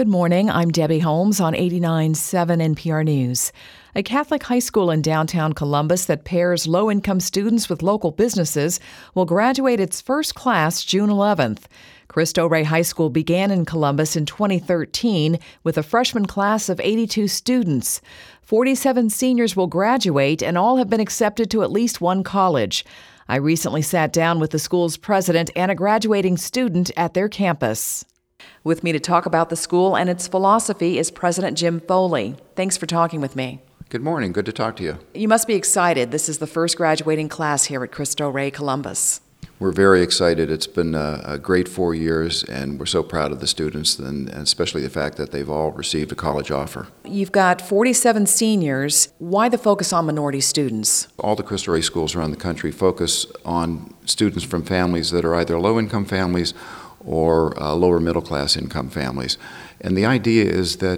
Good morning. I'm Debbie Holmes on 89.7 NPR News. A Catholic high school in downtown Columbus that pairs low-income students with local businesses will graduate its first class June 11th. Cristo Rey High School began in Columbus in 2013 with a freshman class of 82 students. 47 seniors will graduate, and all have been accepted to at least one college. I recently sat down with the school's president and a graduating student at their campus. With me to talk about the school and its philosophy is President Jim Foley. Thanks for talking with me. Good morning. Good to talk to you. You must be excited. This is the first graduating class here at Cristo Rey Columbus. We're very excited. It's been a great 4 years, and we're so proud of the students, and especially the fact that they've all received a college offer. You've got 47 seniors. Why the focus on minority students? All the Cristo Rey schools around the country focus on students from families that are either low-income families or lower middle-class income families. And the idea is that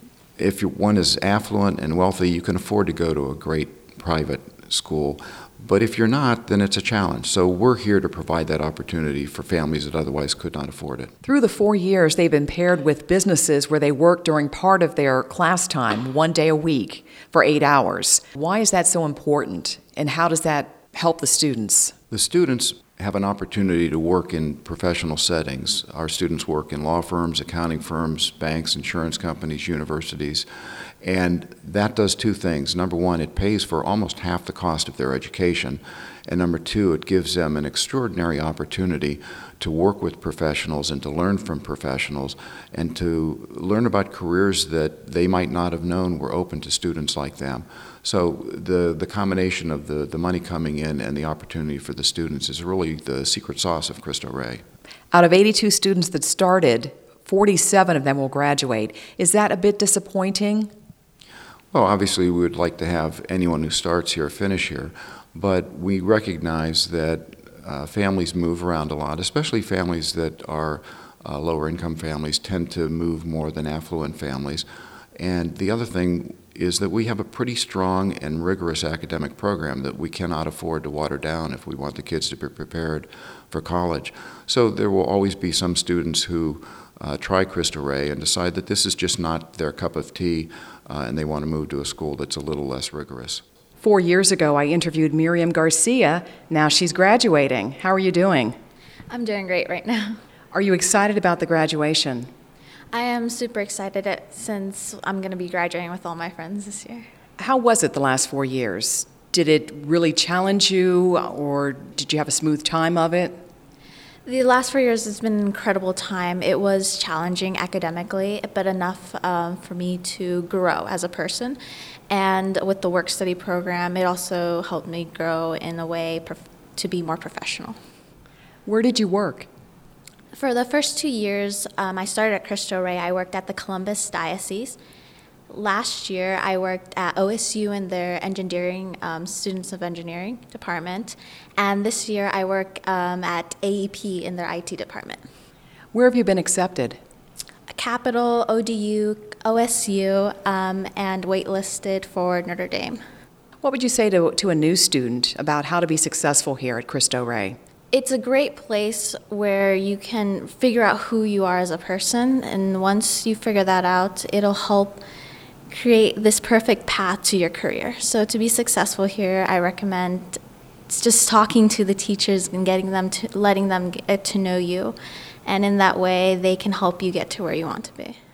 if one is affluent and wealthy, you can afford to go to a great private school. But if you're not, then it's a challenge. So we're here to provide that opportunity for families that otherwise could not afford it. Through the 4 years, they've been paired with businesses where they work during part of their class time, 1 day a week, for 8 hours. Why is that so important, and how does that help the students? The students have an opportunity to work in professional settings. Our students work in law firms, accounting firms, banks, insurance companies, universities, and that does two things. Number one, it pays for almost half the cost of their education, and number two, it gives them an extraordinary opportunity to work with professionals and to learn from professionals and to learn about careers that they might not have known were open to students like them. So the combination of the money coming in and the opportunity for the students is really the secret sauce of Cristo Rey. Out of 82 students that started, 47 of them will graduate. Is that a bit disappointing? Well, obviously we would like to have anyone who starts here finish here, but we recognize that families move around a lot, especially families that are lower income families tend to move more than affluent families. And the other thing is that we have a pretty strong and rigorous academic program that we cannot afford to water down if we want the kids to be prepared for college. So there will always be some students who try Cristo Rey and decide that this is just not their cup of tea and they want to move to a school that's a little less rigorous. 4 years ago, I interviewed Miriam Garcia. Now she's graduating. How are you doing? I'm doing great right now. Are you excited about the graduation? I am super excited since I'm going to be graduating with all my friends this year. How was it the last 4 years? Did it really challenge you, or did you have a smooth time of it? The last 4 years has been an incredible time. It was challenging academically, but enough for me to grow as a person. And with the work-study program, it also helped me grow in a way to be more professional. Where did you work? For the first 2 years, I started at Cristo Rey. I worked at the Columbus Diocese. Last year, I worked at OSU in their engineering, Students of Engineering department. And this year, I work at AEP in their IT department. Where have you been accepted? Capital, ODU, OSU, and waitlisted for Notre Dame. What would you say to a new student about how to be successful here at Cristo Rey? It's a great place where you can figure out who you are as a person, and once you figure that out, it'll help create this perfect path to your career. So to be successful here, I recommend just talking to the teachers and letting them get to know you, and in that way, they can help you get to where you want to be.